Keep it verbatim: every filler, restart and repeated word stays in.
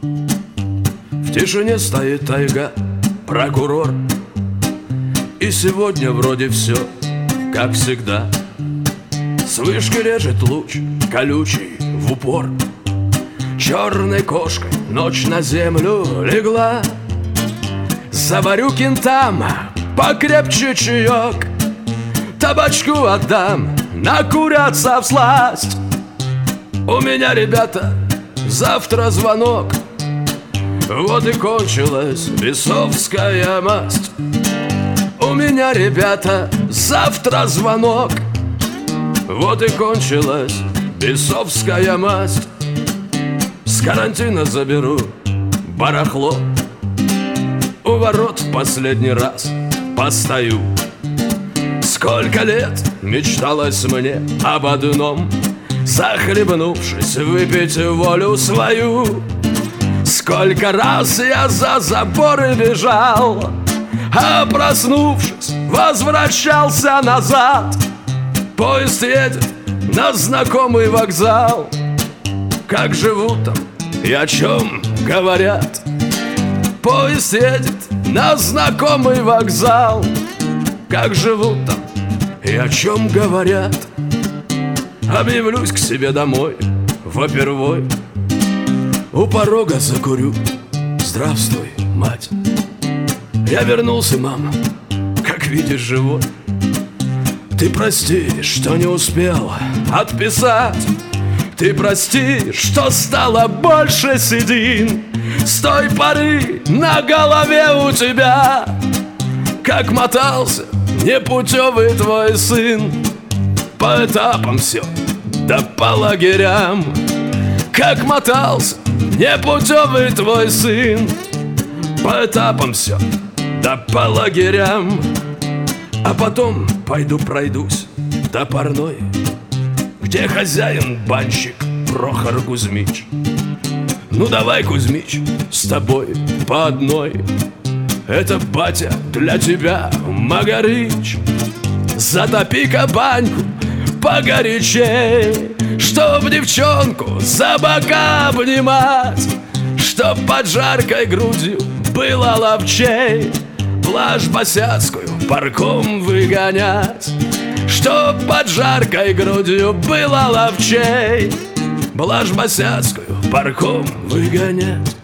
В тишине стоит тайга, прокурор. И сегодня вроде все, как всегда. С вышки режет луч, колючий, в упор. Черной кошкой ночь на землю легла. Заварю кентам покрепче чаек, табачку отдам, накурятся всласть. У меня, ребята, завтра звонок. Вот и кончилась бесовская масть. У меня, ребята, завтра звонок. Вот и кончилась бесовская масть. С карантина заберу барахло. У ворот в последний раз постою. Сколько лет мечталось мне об одном: захлебнувшись, выпить волю свою. Сколько раз я за заборы бежал, а проснувшись, возвращался назад. Поезд едет на знакомый вокзал. Как живут там и о чем говорят? Поезд едет на знакомый вокзал. Как живут там и о чем говорят? Объявлюсь к себе домой вопервой. У порога закурю. Здравствуй, мать. Я вернулся, мама, как видишь, живой. Ты прости, что не успел отписать. Ты прости, что стало больше седин. С той поры на голове у тебя, как мотался непутевый твой сын. По этапам все, да по лагерям. Как мотался непутевый твой сын. По этапам все, да по лагерям. А потом пойду пройдусь до парной, где хозяин банщик Прохор Кузьмич. Ну давай, Кузьмич, с тобой по одной. Это, батя, для тебя Магарыч. Затопи-ка баньку погорячей, чтоб девчонку за бока обнимать, чтоб под жаркой грудью было ловчей блажь босяцкую парком выгонять. Чтоб под жаркой грудью было ловчей блажь босяцкую парком выгонять.